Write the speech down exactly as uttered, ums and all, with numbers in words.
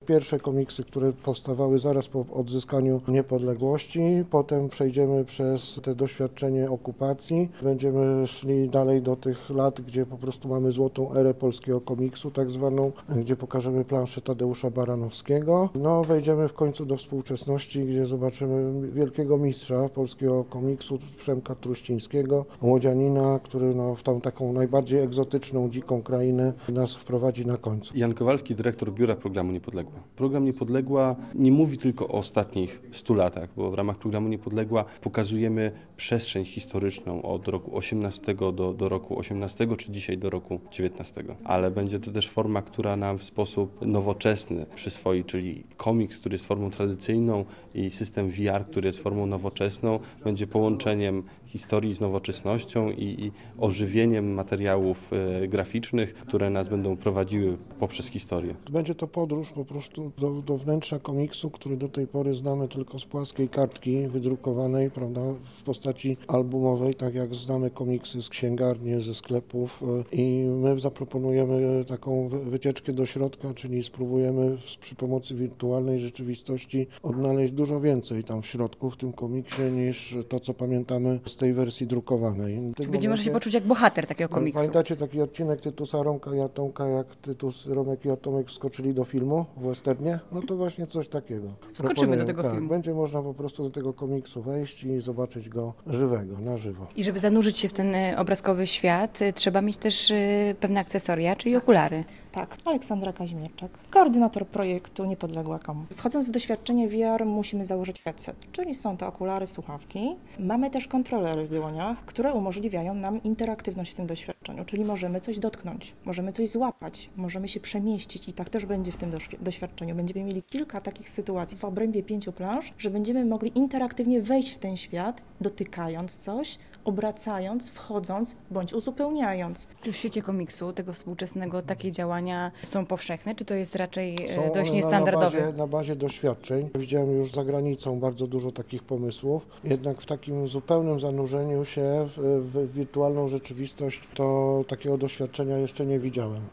pierwsze komiksy, które powstawały zaraz po odzyskaniu niepodległości. Potem przejdziemy przez te doświadczenie okupacji. Będziemy szli dalej do tych lat, gdzie po prostu mamy złotą erę polskiego komiksu, tak zwaną, gdzie pokażemy planszę Tadeusza Baranowskiego. No, wejdziemy w końcu do współczesności, gdzie zobaczymy wielkiego mistrza polskiego komiksu, Przemka Truścińskiego, łodzianina, który no, w tą taką najbardziej egzotyczną, dziką krainę nas wprowadzi na końcu. Jan Kowalski, dyrektor Biura Programu Niepodległa. Program Niepodległa nie mówi tylko o ostatnich stu latach, bo w ramach Programu Niepodległa pokazujemy przestrzeń historyczną od roku osiemnastego do, do roku osiemnastego, czy dzisiaj do roku dziewiętnastego. Ale będzie to też forma, która nam w sposób nowoczesny przyswoi, czyli komiks, który jest formą tradycyjną i system V R, który jest formą nowoczesną, będzie połączeniem historii z nowoczesnością i, i ożywieniem materiałów e, graficznych, które nas będą prowadziły poprzez historię. Będzie to podróż po prostu do, do wnętrza komiksu, który do tej pory znamy tylko z płaskiej kartki wydrukowanej, prawda, w postaci albumowej, tak jak znamy komiksy z księgarni, ze sklepów, i my zaproponujemy taką wycieczkę do środka, czyli spróbujemy przy pomocy wirtualnej rzeczywistości odnaleźć dużo więcej tam w środku, w tym komiksie, niż to, co pamiętamy z tej wersji drukowanej. Czyli będzie można się poczuć jak bohater takiego komiksu. Pamiętacie taki odcinek Tytusa Romka i Atomka, jak Tytus, Romek i Atomek wskoczyli do filmu w westernie? No to właśnie coś takiego. Wskoczymy Proponuję, do tego tak, filmu. Będzie można po prostu do tego komiksu wejść i zobaczyć go żywego, na żywo. I żeby zanurzyć się w ten y, obrazkowy świat, y, trzeba mieć też y, pewne akcesoria, czyli okulary. Tak, Aleksandra Kazimierczak, koordynator projektu Niepodległa kropka com. Wchodząc w doświadczenie V R musimy założyć headset, czyli są to okulary, słuchawki. Mamy też kontrolery w dłoniach, które umożliwiają nam interaktywność w tym doświadczeniu, czyli możemy coś dotknąć, możemy coś złapać, możemy się przemieścić i tak też będzie w tym doświadczeniu. Będziemy mieli kilka takich sytuacji w obrębie pięciu planż, że będziemy mogli interaktywnie wejść w ten świat, dotykając coś, obracając, wchodząc bądź uzupełniając. Czy w świecie komiksu, tego współczesnego, takie działania są powszechne, czy to jest raczej y, Są dość one niestandardowe? Na bazie, na bazie doświadczeń. Widziałem już za granicą bardzo dużo takich pomysłów, jednak w takim zupełnym zanurzeniu się w, w wirtualną rzeczywistość to takiego doświadczenia jeszcze nie widziałem.